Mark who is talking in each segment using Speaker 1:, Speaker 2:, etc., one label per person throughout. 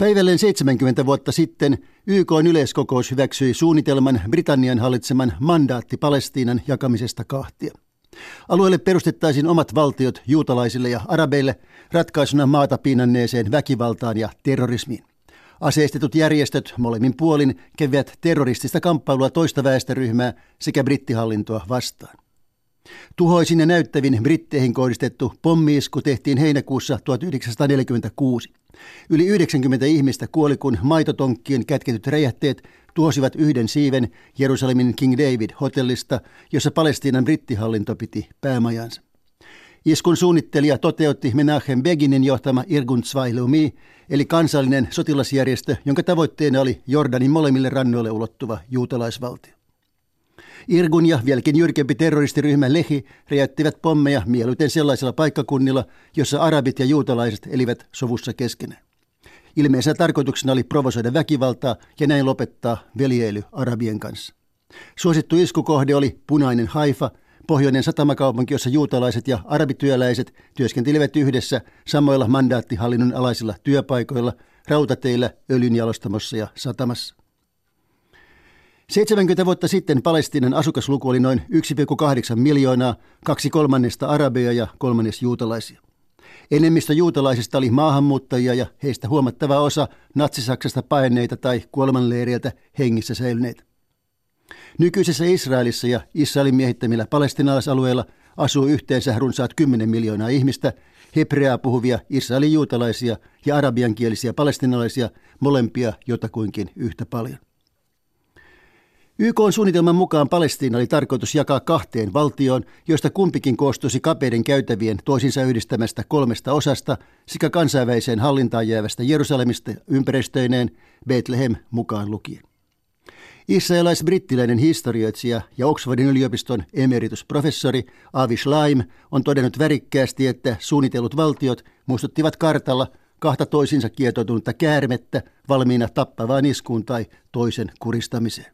Speaker 1: Päivälleen 70 vuotta sitten YK:n yleiskokous hyväksyi suunnitelman Britannian hallitseman mandaatti Palestiinan jakamisesta kahtia. Alueelle perustettaisiin omat valtiot juutalaisille ja arabeille ratkaisuna maata piinanneeseen väkivaltaan ja terrorismiin. Aseistetut järjestöt molemmin puolin kävivät terroristista kamppailua toista väestöryhmää sekä brittihallintoa vastaan. Tuhoisin ja näyttävin britteihin kohdistettu pommi-isku tehtiin heinäkuussa 1946. Yli 90 ihmistä kuoli, kun maitotonkkien kätketyt räjähteet tuhosivat yhden siiven Jerusalemin King David-hotellista, jossa Palestiinan brittihallinto piti päämajansa. Iskun suunnittelija toteutti Menachem Beginin johtama Irgun Tzvai Leumi, eli kansallinen sotilasjärjestö, jonka tavoitteena oli Jordanin molemmille rannoille ulottuva juutalaisvaltio. Irgun ja vieläkin jyrkempi terroristiryhmä Lehi räjäyttivät pommeja mieluiten sellaisilla paikkakunnilla, jossa arabit ja juutalaiset elivät sovussa keskenään. Ilmeisenä tarkoituksena oli provosoida väkivaltaa ja näin lopettaa veljeily arabien kanssa. Suosittu iskukohde oli punainen Haifa, pohjoinen satamakaupunki, jossa juutalaiset ja arabityöläiset työskentelivät yhdessä samoilla mandaattihallinnon alaisilla työpaikoilla, rautateillä, öljynjalostamossa ja satamassa. 70 vuotta sitten Palestiinan asukasluku oli noin 1,8 miljoonaa, 2/3 arabeja ja 1/3 juutalaisia. Enemmistö juutalaisista oli maahanmuuttajia ja heistä huomattava osa natsi-Saksasta paenneita tai kuolemanleireiltä hengissä säilyneitä. Nykyisessä Israelissa ja Israelin miehittämillä palestiinalaisalueilla asuu yhteensä runsaat 10 miljoonaa ihmistä, hebreaa puhuvia Israelin juutalaisia ja arabiankielisiä palestiinalaisia, molempia jotakuinkin yhtä paljon. YK:n suunnitelman mukaan Palestiina oli tarkoitus jakaa kahteen valtioon, joista kumpikin koostuisi kapeiden käytävien toisinsa yhdistämästä 3 osasta sekä kansainväliseen hallintaan jäävästä Jerusalemista ympäristöineen, Bethlehem mukaan lukien. Israelais-brittiläinen historioitsija ja Oxfordin yliopiston emeritusprofessori Avi Shlaim on todennut värikkäästi, että suunnitellut valtiot muistuttivat kartalla kahta toisinsa kietoutunutta käärmettä valmiina tappavaan iskuun tai toisen kuristamiseen.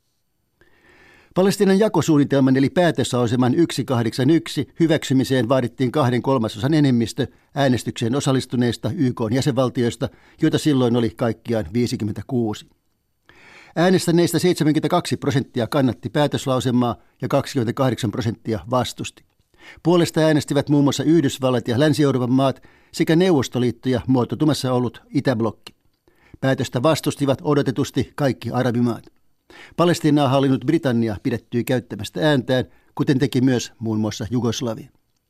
Speaker 1: Palestiinan jakosuunnitelman eli päätöslauselman 181 hyväksymiseen vaadittiin 2/3 enemmistö äänestykseen osallistuneista YK:n jäsenvaltioista, joita silloin oli kaikkiaan 56. Äänestäneistä 72% kannatti päätöslauselmaa ja 28% vastusti. Puolesta äänestivät muun muassa Yhdysvallat ja Länsi-Euroopan maat sekä Neuvostoliitto ja muotoutumassa ollut Itäblokki. Päätöstä vastustivat odotetusti kaikki arabimaat. Palestiinaa hallinnut Britannia pidättyi käyttämästä ääntään, kuten teki myös muun muassa Jugoslavia.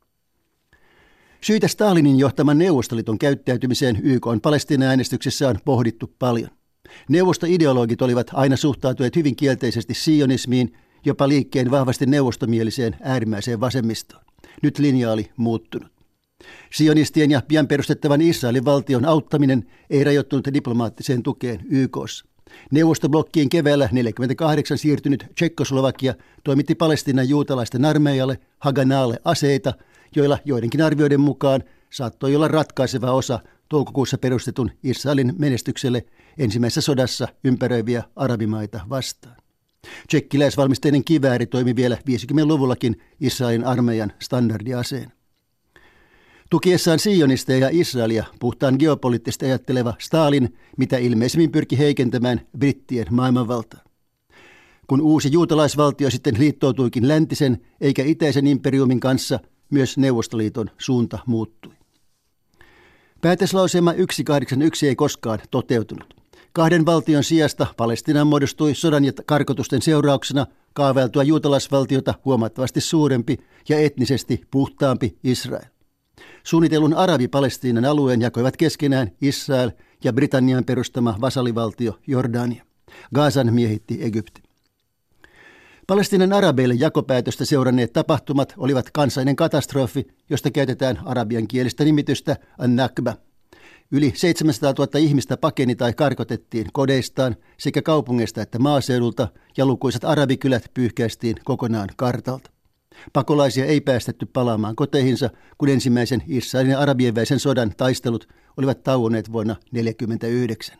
Speaker 1: Syitä Stalinin johtaman Neuvostoliiton käyttäytymiseen YK:n Palestiina-äänestyksessä on pohdittu paljon. Neuvostoideologit olivat aina suhtautuneet hyvin kielteisesti sionismiin, jopa liikkeen vahvasti neuvostomieliseen äärimmäiseen vasemmistoon. Nyt linja oli muuttunut. Sionistien ja pian perustettavan Israelin valtion auttaminen ei rajoittunut diplomaattiseen tukeen YK:ssa. Neuvostoblokkiin keväällä 1948 siirtynyt Tšekkoslovakia toimitti Palestiinan juutalaisten armeijalle Haganaalle aseita, joilla joidenkin arvioiden mukaan saattoi olla ratkaiseva osa toukokuussa perustetun Israelin menestykselle ensimmäisessä sodassa ympäröiviä arabimaita vastaan. Tšekkiläisvalmisteinen kivääri toimi vielä 50-luvullakin Israelin armeijan standardiaseena. Tukiessaan sionisteja ja Israelia puhtaan geopoliittisesti ajatteleva Stalin mitä ilmeisemmin pyrki heikentämään brittien maailmanvaltaa. Kun uusi juutalaisvaltio sitten liittoutuikin läntisen eikä itäisen imperiumin kanssa, myös Neuvostoliiton suunta muuttui. Päätöslauselma 181 ei koskaan toteutunut. 2 valtion sijasta Palestiinaan muodostui sodan ja karkotusten seurauksena kaavailtua juutalaisvaltiota huomattavasti suurempi ja etnisesti puhtaampi Israel. Suunnitellun arabi-Palestiinan alueen jakoivat keskenään Israel ja Britannian perustama vasallivaltio Jordania. Gazan miehitti Egypti. Palestiinan arabeille jakopäätöstä seuranneet tapahtumat olivat kansainen katastrofi, josta käytetään arabiankielistä nimitystä an-Nakba. Yli 700 000 ihmistä pakeni tai karkotettiin kodeistaan sekä kaupungeista että maaseudulta ja lukuisat arabikylät pyyhkäistiin kokonaan kartalta. Pakolaisia ei päästetty palaamaan koteihinsa, kun ensimmäisen Israelin ja arabien väisen sodan taistelut olivat tauonneet vuonna 1949.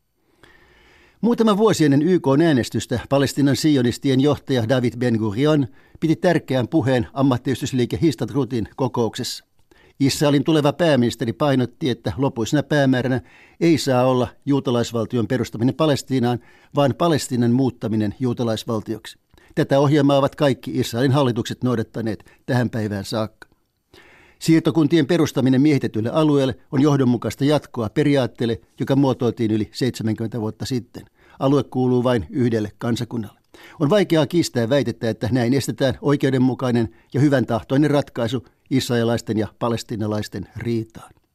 Speaker 1: Muutama vuosi ennen YK:n äänestystä Palestiinan sionistien johtaja David Ben Gurion piti tärkeän puheen ammattiyhdistysliike Histadrutin kokouksessa. Israelin tuleva pääministeri painotti, että lopuisena päämääränä ei saa olla juutalaisvaltion perustaminen Palestiinaan, vaan Palestiinan muuttaminen juutalaisvaltioksi. Tätä ohjelmaa ovat kaikki Israelin hallitukset noudattaneet tähän päivään saakka. Siirtokuntien perustaminen miehitetylle alueelle on johdonmukaista jatkoa periaatteelle, joka muotoiltiin yli 70 vuotta sitten. Alue kuuluu vain yhdelle kansakunnalle. On vaikeaa kiistää väitettä, että näin estetään oikeudenmukainen ja hyvän tahtoinen ratkaisu israelaisten ja palestiinalaisten riitaan.